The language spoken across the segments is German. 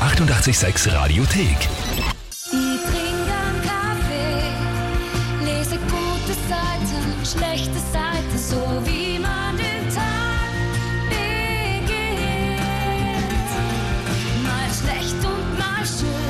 886 Radiothek. Ich trinke einen Kaffee, lese gute Seiten, schlechte Seiten, so wie man den Tag beginnt. Mal schlecht und mal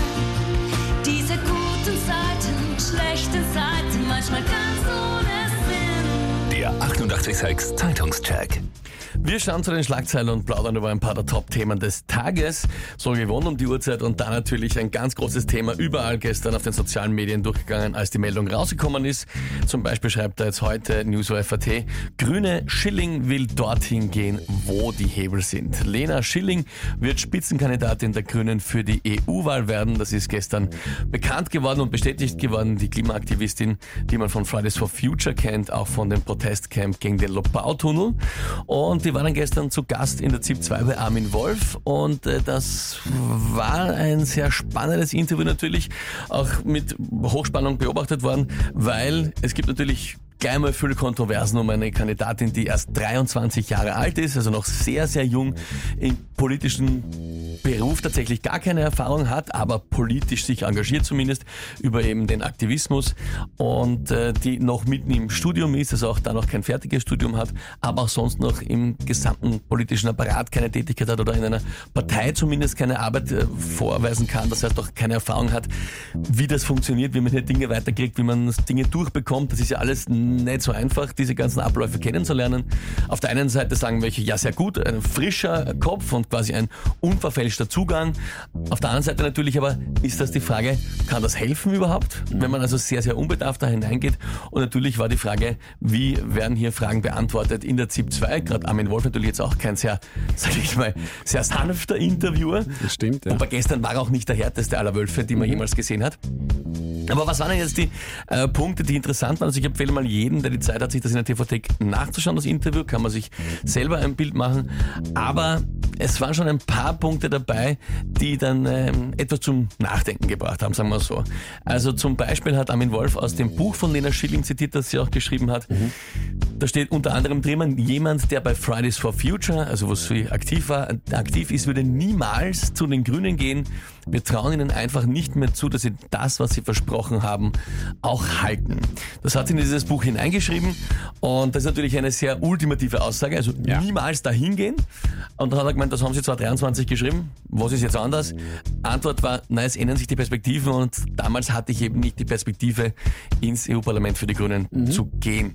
schön, diese guten Seiten, schlechten Seiten, manchmal ganz ohne Sinn. Der 886 Zeitungscheck. Wir schauen zu den Schlagzeilen und plaudern über ein paar der Top-Themen des Tages. So gewohnt um die Uhrzeit und dann natürlich ein ganz großes Thema überall gestern auf den sozialen Medien durchgegangen, als die Meldung rausgekommen ist. Zum Beispiel schreibt er jetzt heute News.at, Grüne Schilling will dorthin gehen, wo die Hebel sind. Lena Schilling wird Spitzenkandidatin der Grünen für die EU-Wahl werden. Das ist gestern bekannt geworden und bestätigt geworden. Die Klimaaktivistin, die man von Fridays for Future kennt, auch von dem Protestcamp gegen den Lobautunnel. Und die war dann gestern zu Gast in der ZIP 2 bei Armin Wolf und das war ein sehr spannendes Interview natürlich, auch mit Hochspannung beobachtet worden, weil es gibt natürlich gleich mal viele Kontroversen um eine Kandidatin, die erst 23 Jahre alt ist, also noch sehr, sehr jung im politischen Beruf tatsächlich gar keine Erfahrung hat, aber politisch sich engagiert zumindest über eben den Aktivismus und die noch mitten im Studium ist, also auch da noch kein fertiges Studium hat, aber auch sonst noch im gesamten politischen Apparat keine Tätigkeit hat oder in einer Partei zumindest keine Arbeit vorweisen kann, das heißt auch keine Erfahrung hat, wie das funktioniert, wie man hier Dinge weiterkriegt, wie man Dinge durchbekommt. Das ist ja alles nicht so einfach, diese ganzen Abläufe kennenzulernen. Auf der einen Seite sagen welche, ja sehr gut, ein frischer Kopf und quasi ein unverfälschter Zugang. Auf der anderen Seite natürlich aber ist das die Frage, kann das helfen überhaupt, wenn man also sehr, sehr unbedarft da hineingeht? Und natürlich war die Frage, wie werden hier Fragen beantwortet in der ZIP 2? Gerade Armin Wolf natürlich jetzt auch kein sehr, sag ich mal, sehr sanfter Interviewer. Das stimmt, ja. Aber gestern war er auch nicht der härteste aller Wölfe, die man jemals gesehen hat. Aber was waren denn jetzt die Punkte, die interessant waren? Also ich empfehle mal jedem, der die Zeit hat, sich das in der TV-Thek nachzuschauen, das Interview, kann man sich selber ein Bild machen. Aber es waren schon ein paar Punkte dabei, die dann etwas zum Nachdenken gebracht haben, sagen wir so. Also zum Beispiel hat Armin Wolf aus dem Buch von Lena Schilling zitiert, das sie auch geschrieben hat. Da steht unter anderem drin, jemand, der bei Fridays for Future, also wo sie aktiv ist, würde niemals zu den Grünen gehen. Wir trauen ihnen einfach nicht mehr zu, dass sie das, was sie versprochen haben, auch halten. Das hat sie in dieses Buch hineingeschrieben und das ist natürlich eine sehr ultimative Aussage, also niemals dahin gehen. Und dann hat er gemeint, das haben sie 2023 geschrieben, was ist jetzt anders? Antwort war, nein, es ändern sich die Perspektiven und damals hatte ich eben nicht die Perspektive, ins EU-Parlament für die Grünen zu gehen.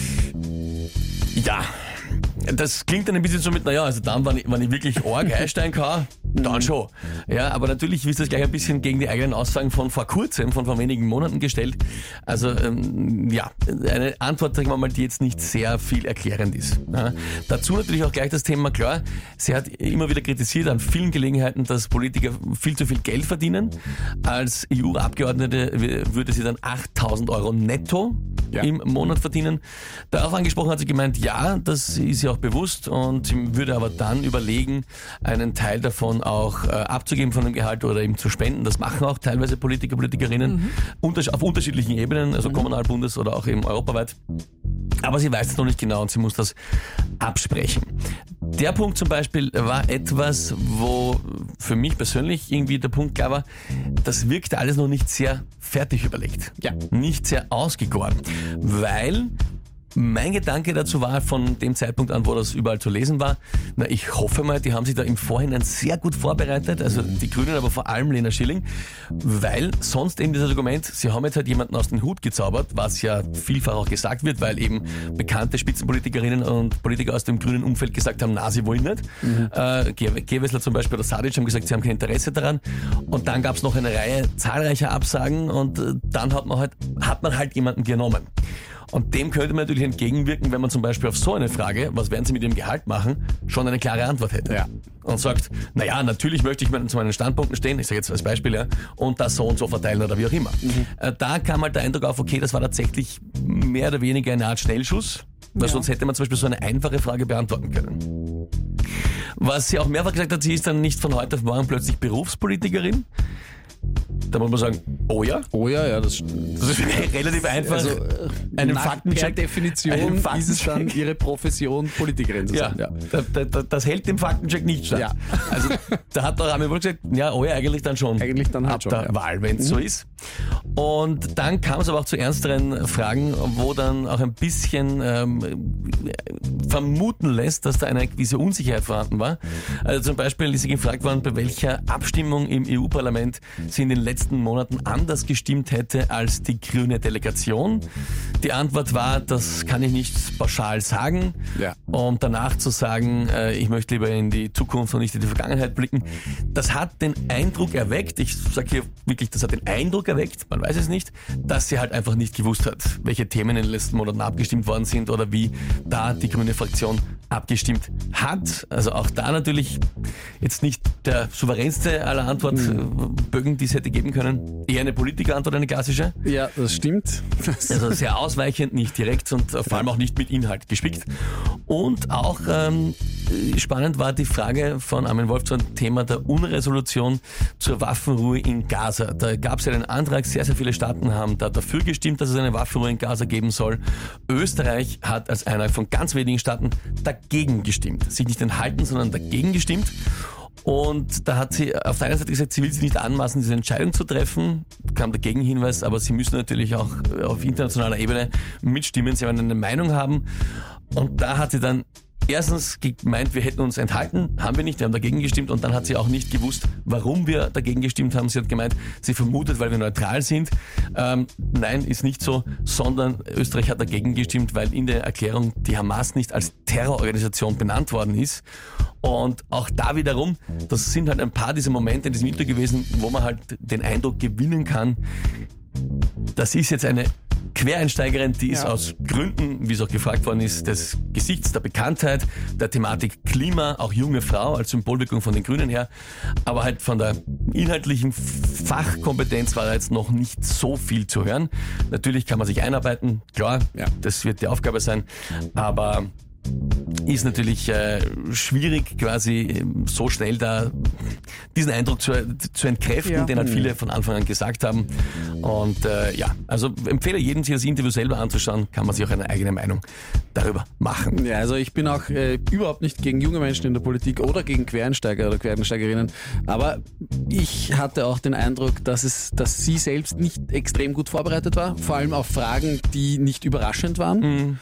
Ja, das klingt dann ein bisschen so mit, naja, also dann, wenn ich wirklich arg einsteigen kann, dann schon. Ja, aber natürlich ist das gleich ein bisschen gegen die eigenen Aussagen von vor kurzem, von vor wenigen Monaten gestellt. Also, eine Antwort, sagen wir mal, die jetzt nicht sehr viel erklärend ist. Ja. Dazu natürlich auch gleich das Thema, klar, sie hat immer wieder kritisiert an vielen Gelegenheiten, dass Politiker viel zu viel Geld verdienen. Als EU-Abgeordnete würde sie dann 8.000 Euro netto im Monat verdienen. Darauf angesprochen hat sie gemeint, ja, das ist ihr auch bewusst und sie würde aber dann überlegen, einen Teil davon auch abzugeben von dem Gehalt oder eben zu spenden. Das machen auch teilweise Politiker, Politikerinnen auf unterschiedlichen Ebenen, also kommunal, bundes- oder auch eben europaweit. Aber sie weiß es noch nicht genau und sie muss das absprechen. Der Punkt zum Beispiel war etwas, wo für mich persönlich irgendwie der Punkt klar war, das wirkte alles noch nicht sehr fertig überlegt. Ja. Nicht sehr ausgegoren. Weil mein Gedanke dazu war, von dem Zeitpunkt an, wo das überall zu lesen war, ich hoffe mal, die haben sich da im Vorhinein sehr gut vorbereitet, also die Grünen, aber vor allem Lena Schilling, weil sonst eben dieses Argument, sie haben jetzt halt jemanden aus dem Hut gezaubert, was ja vielfach auch gesagt wird, weil eben bekannte Spitzenpolitikerinnen und Politiker aus dem grünen Umfeld gesagt haben, na, sie wollen nicht. Gewessler zum Beispiel oder Sadic haben gesagt, sie haben kein Interesse daran. Und dann gab es noch eine Reihe zahlreicher Absagen und dann hat man halt jemanden genommen. Und dem könnte man natürlich entgegenwirken, wenn man zum Beispiel auf so eine Frage, was werden Sie mit Ihrem Gehalt machen, schon eine klare Antwort hätte. Ja. Und sagt, naja, natürlich möchte ich zu meinen Standpunkten stehen, ich sage jetzt als Beispiel, und das so und so verteilen oder wie auch immer. Da kam halt der Eindruck auf, okay, das war tatsächlich mehr oder weniger eine Art Schnellschuss, weil sonst hätte man zum Beispiel so eine einfache Frage beantworten können. Was sie auch mehrfach gesagt hat, sie ist dann nicht von heute auf morgen plötzlich Berufspolitikerin. Da muss man sagen, oh ja. Oh ja, das Das ist relativ einfach. Also, einen per Faktencheck. Definition einen ist es dann ihre Profession, Politikerin zu Ja, sein. das hält dem Faktencheck nicht stand. Ja. Also da hat der Armin wohl gesagt, ja, oh ja, eigentlich dann schon. Eigentlich dann halt ab schon, der ja. Wahl, wenn es so ist. Und dann kam es aber auch zu ernsteren Fragen, wo dann auch ein bisschen vermuten lässt, dass da eine gewisse Unsicherheit vorhanden war. Also zum Beispiel ist sie gefragt worden, bei welcher Abstimmung im EU-Parlament sie in den letzten Monaten anders gestimmt hätte als die grüne Delegation. Die Antwort war, das kann ich nicht pauschal sagen. Ja. Und danach zu sagen, ich möchte lieber in die Zukunft und nicht in die Vergangenheit blicken. Das hat den Eindruck erweckt, ich sage hier wirklich, das hat den Eindruck erweckt, man weiß es nicht, dass sie halt einfach nicht gewusst hat, welche Themen in den letzten Monaten abgestimmt worden sind oder wie da die grüne Fraktion abgestimmt hat. Also auch da natürlich jetzt nicht der souveränste aller Antwortbögen, die es hätte geben können. Eher eine Politikerantwort, eine klassische. Ja, das stimmt. Also sehr ausweichend, nicht direkt und vor allem auch nicht mit Inhalt gespickt. Und auch spannend war die Frage von Armin Wolf zum Thema der UNO-Resolution zur Waffenruhe in Gaza. Da gab es ja einen Antrag, sehr, sehr viele Staaten haben da dafür gestimmt, dass es eine Waffenruhe in Gaza geben soll. Österreich hat als einer von ganz wenigen Staaten dagegen gestimmt. Sich nicht enthalten, sondern dagegen gestimmt. Und da hat sie auf der einen Seite gesagt, sie will sich nicht anmaßen, diese Entscheidung zu treffen, kam der Gegenhinweis, aber sie müssen natürlich auch auf internationaler Ebene mitstimmen, sie werden eine Meinung haben. Und da hat sie dann erstens gemeint, wir hätten uns enthalten, haben wir nicht, wir haben dagegen gestimmt und dann hat sie auch nicht gewusst, warum wir dagegen gestimmt haben. Sie hat gemeint, sie vermutet, weil wir neutral sind. Nein, ist nicht so, sondern Österreich hat dagegen gestimmt, weil in der Erklärung die Hamas nicht als Terrororganisation benannt worden ist. Und auch da wiederum, das sind halt ein paar dieser Momente in diesem Interview gewesen, wo man halt den Eindruck gewinnen kann, das ist jetzt eine Quereinsteigerin, die ist aus Gründen, wie es auch gefragt worden ist, des Gesichts, der Bekanntheit, der Thematik Klima, auch junge Frau als Symbolwirkung von den Grünen her, aber halt von der inhaltlichen Fachkompetenz war da jetzt noch nicht so viel zu hören. Natürlich kann man sich einarbeiten, klar, das wird die Aufgabe sein, aber ist natürlich schwierig, quasi so schnell da diesen Eindruck zu entkräften, den halt viele von Anfang an gesagt haben. Und also empfehle jedem, sich das Interview selber anzuschauen, kann man sich auch eine eigene Meinung darüber machen. Ja, also ich bin auch überhaupt nicht gegen junge Menschen in der Politik oder gegen Quereinsteiger oder Quereinsteigerinnen, aber ich hatte auch den Eindruck, dass sie selbst nicht extrem gut vorbereitet war, vor allem auf Fragen, die nicht überraschend waren.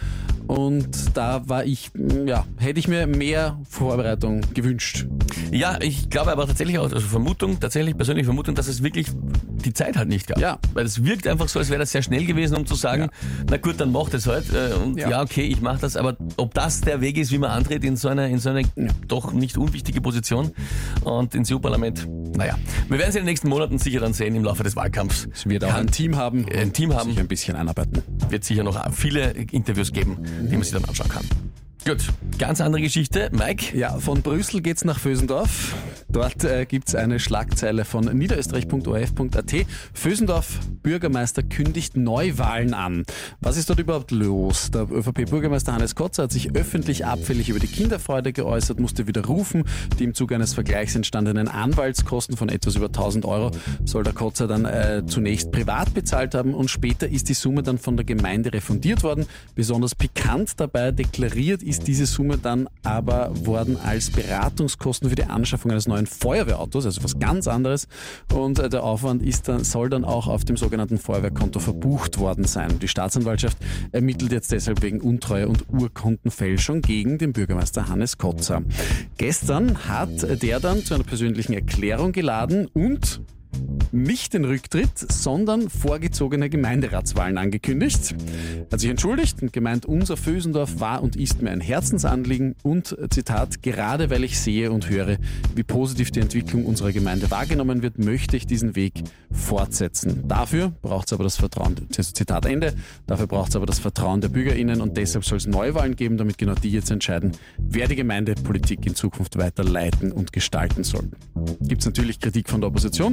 Und da hätte ich mir mehr Vorbereitung gewünscht. Ja, ich glaube aber tatsächlich auch, persönliche Vermutung, dass es wirklich die Zeit halt nicht gab. Ja. Weil es wirkt einfach so, als wäre das sehr schnell gewesen, um zu sagen, na gut, dann macht es halt. Okay, ich mache das, aber ob das der Weg ist, wie man antritt in so eine doch nicht unwichtige Position und ins EU-Parlament, wir werden es in den nächsten Monaten sicher dann sehen im Laufe des Wahlkampfs. Es wird auch ein Team haben, sich ein bisschen einarbeiten. Wird sicher noch viele Interviews geben, die man sich dann anschauen kann. Gut, ganz andere Geschichte. Mike? Ja, von Brüssel geht's nach Vösendorf. Dort gibt's eine Schlagzeile von niederösterreich.orf.at. Vösendorf Bürgermeister kündigt Neuwahlen an. Was ist dort überhaupt los? Der ÖVP-Bürgermeister Hannes Kotzer hat sich öffentlich abfällig über die Kinderfreude geäußert, musste widerrufen. Die im Zuge eines Vergleichs entstandenen Anwaltskosten von etwas über 1.000 Euro soll der Kotzer dann zunächst privat bezahlt haben und später ist die Summe dann von der Gemeinde refundiert worden. Besonders pikant dabei deklariert ist diese Summe dann aber worden als Beratungskosten für die Anschaffung eines neuen Feuerwehrautos, also was ganz anderes. Und der Aufwand soll dann auch auf dem sogenannten Feuerwehrkonto verbucht worden sein. Die Staatsanwaltschaft ermittelt jetzt deshalb wegen Untreue und Urkundenfälschung gegen den Bürgermeister Hannes Kotzer. Gestern hat der dann zu einer persönlichen Erklärung geladen und nicht den Rücktritt, sondern vorgezogene Gemeinderatswahlen angekündigt. Er hat sich entschuldigt und gemeint, unser Vösendorf war und ist mir ein Herzensanliegen und, Zitat, gerade weil ich sehe und höre, wie positiv die Entwicklung unserer Gemeinde wahrgenommen wird, möchte ich diesen Weg fortsetzen. Dafür braucht es aber das Vertrauen, Zitat Ende, dafür braucht es aber das Vertrauen der BürgerInnen und deshalb soll es Neuwahlen geben, damit genau die jetzt entscheiden, wer die Gemeindepolitik in Zukunft weiter leiten und gestalten soll. Gibt es natürlich Kritik von der Opposition.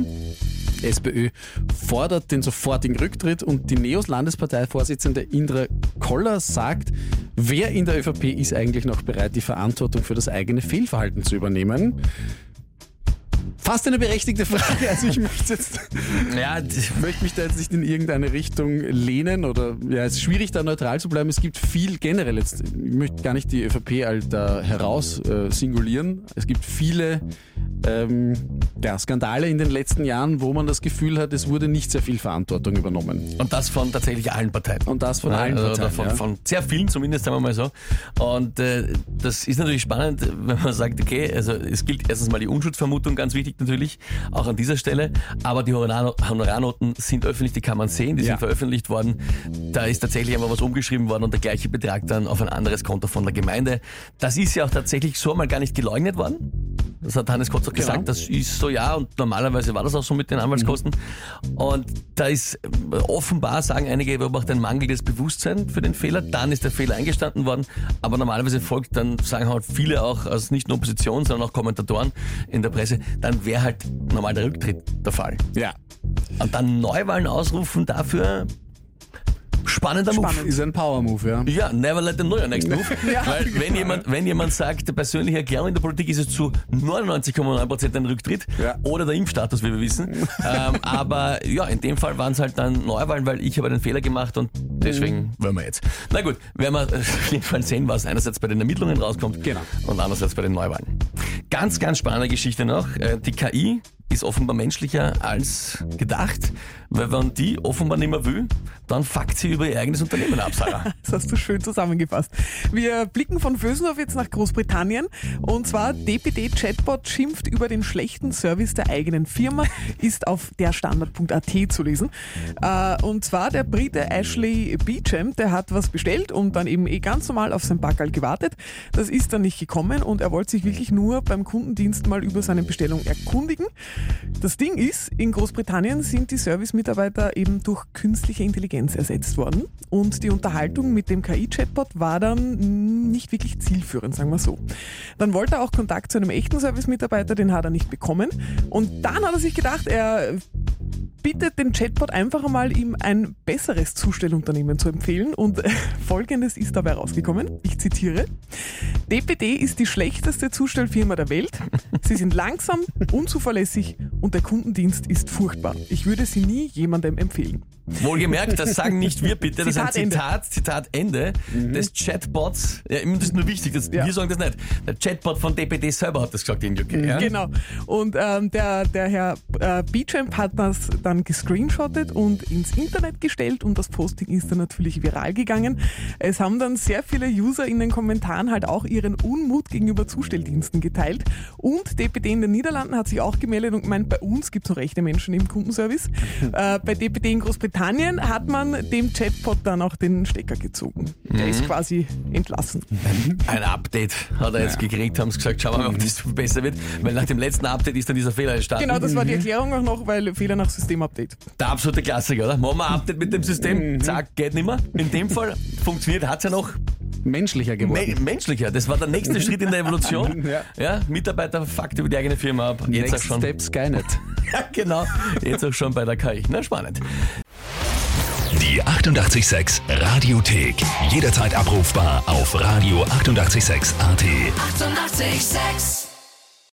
SPÖ fordert den sofortigen Rücktritt und die NEOS-Landesparteivorsitzende Indra Koller sagt, wer in der ÖVP ist eigentlich noch bereit, die Verantwortung für das eigene Fehlverhalten zu übernehmen? Fast eine berechtigte Frage. Also ich möchte mich da jetzt nicht in irgendeine Richtung lehnen oder es ist schwierig, da neutral zu bleiben. Es gibt viel generell jetzt, ich möchte gar nicht die ÖVP da heraus singulieren. Es gibt viele Skandale in den letzten Jahren, wo man das Gefühl hat, es wurde nicht sehr viel Verantwortung übernommen. Und das von tatsächlich allen Parteien. Und das von allen Parteien. Oder von sehr vielen zumindest, sagen wir mal so. Und das ist natürlich spannend, wenn man sagt, okay, also es gilt erstens mal die Unschuldsvermutung, ganz wichtig natürlich, auch an dieser Stelle. Aber die Honorarnoten sind öffentlich, die kann man sehen, die sind veröffentlicht worden. Da ist tatsächlich einmal was umgeschrieben worden und der gleiche Betrag dann auf ein anderes Konto von der Gemeinde. Das ist ja auch tatsächlich so mal gar nicht geleugnet worden. Das hat Hannes Kotz auch gesagt, das ist so, ja, und normalerweise war das auch so mit den Anwaltskosten. Und da ist offenbar, sagen einige Beobachter, ein mangelndes Bewusstsein für den Fehler. Dann ist der Fehler eingestanden worden, aber normalerweise folgt dann, sagen halt viele auch, also nicht nur Opposition, sondern auch Kommentatoren in der Presse, dann wäre halt normal der Rücktritt der Fall. Ja. Und dann Neuwahlen ausrufen dafür... Spannender Move. Ist ein Power-Move, ja. Ja, never let them know your next move. Weil wenn jemand sagt, die persönliche Erklärung in der Politik ist es zu 99,9% ein Rücktritt oder der Impfstatus, wie wir wissen. Aber ja, in dem Fall waren es halt dann Neuwahlen, weil ich habe den Fehler gemacht und deswegen wollen wir jetzt. Na gut, werden wir auf jeden Fall sehen, was einerseits bei den Ermittlungen rauskommt und andererseits bei den Neuwahlen. Ganz, ganz spannende Geschichte noch. Die KI ist offenbar menschlicher als gedacht, weil wenn die offenbar nicht mehr will, dann fuckt sie über ihr eigenes Unternehmen ab, Sarah. Das hast du schön zusammengefasst. Wir blicken von Vösendorf jetzt nach Großbritannien und zwar DPD-Chatbot schimpft über den schlechten Service der eigenen Firma, ist auf derstandard.at zu lesen. Und zwar der Brite Ashley Beecham, der hat was bestellt und dann eben ganz normal auf sein Packerl gewartet. Das ist dann nicht gekommen und er wollte sich wirklich nur beim Kundendienst mal über seine Bestellung erkundigen. Das Ding ist, in Großbritannien sind die Service-Mitarbeiter eben durch künstliche Intelligenz ersetzt worden und die Unterhaltung mit dem KI-Chatbot war dann nicht wirklich zielführend, sagen wir so. Dann wollte er auch Kontakt zu einem echten Service-Mitarbeiter, den hat er nicht bekommen und dann hat er sich gedacht, er bittet den Chatbot einfach einmal, ihm ein besseres Zustellunternehmen zu empfehlen und Folgendes ist dabei rausgekommen, ich zitiere: DPD ist die schlechteste Zustellfirma der Welt. Sie sind langsam, unzuverlässig und der Kundendienst ist furchtbar. Ich würde sie nie jemandem empfehlen. Wohlgemerkt, das sagen nicht wir bitte, das ist ein Zitat Ende des Chatbots. Ja, das ist nur wichtig, wir sagen das nicht. Der Chatbot von DPD selber hat das gesagt in UK. Ja? Genau. Und der Herr Beecham hat das dann gescreenshottet und ins Internet gestellt und das Posting ist dann natürlich viral gegangen. Es haben dann sehr viele User in den Kommentaren halt auch ihren Unmut gegenüber Zustelldiensten geteilt und DPD in den Niederlanden hat sich auch gemeldet und gemeint, bei uns gibt es noch echte Menschen im Kundenservice. Bei DPD in Großbritannien hat man dem Chatbot dann auch den Stecker gezogen. Der ist quasi entlassen. Ein Update hat er jetzt gekriegt, haben sie gesagt, schauen wir mal, ob das besser wird, weil nach dem letzten Update ist dann dieser Fehler entstanden. Genau, das war die Erklärung auch noch, weil Fehler nach Systemupdate. Der absolute Klassiker, oder? Machen wir ein Update mit dem System, zack, geht nicht mehr. In dem Fall funktioniert, hat es ja noch menschlicher geworden. Menschlicher, das war der nächste Schritt in der Evolution. Ja, Mitarbeiter fuckt über die eigene Firma ab. Jetzt Next auch schon. Step Skynet. Ja, genau, jetzt auch schon bei der KI. Na, spannend. Die 88,6 Radiothek. Jederzeit abrufbar auf radio886.at. 88,6.